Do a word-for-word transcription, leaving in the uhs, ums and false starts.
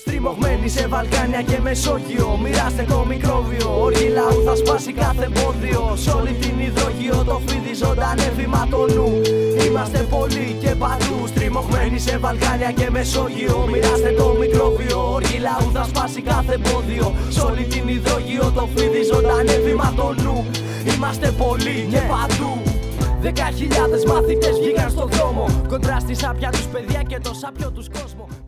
Στριμωγμένοι σε Βαλκάνια και Μεσόγειο, μοιράστε το μικρόβιο. Όργη λαού θα σπάσει κάθε εμπόδιο. Σ' όλη την υδρογείο το φίδι ζωντανεύει μα το νου. Είμαστε πολλοί και παντού. Στριμωγμένοι σε Βαλκάνια και Μεσόγειο, μοιράστε το μικρόβιο. Όργη λαού θα σπάσει κάθε εμπόδιο. Σ' όλη την υδρογείο το φίδι ζωντανεύει μα το νου. Είμαστε πολλοί και παντού. Δέκα χιλιάδες μαθητές βγήκαν στον δρόμο, κοντρά στη σάπια τους παιδιά και το σάπιο τους κόσμο.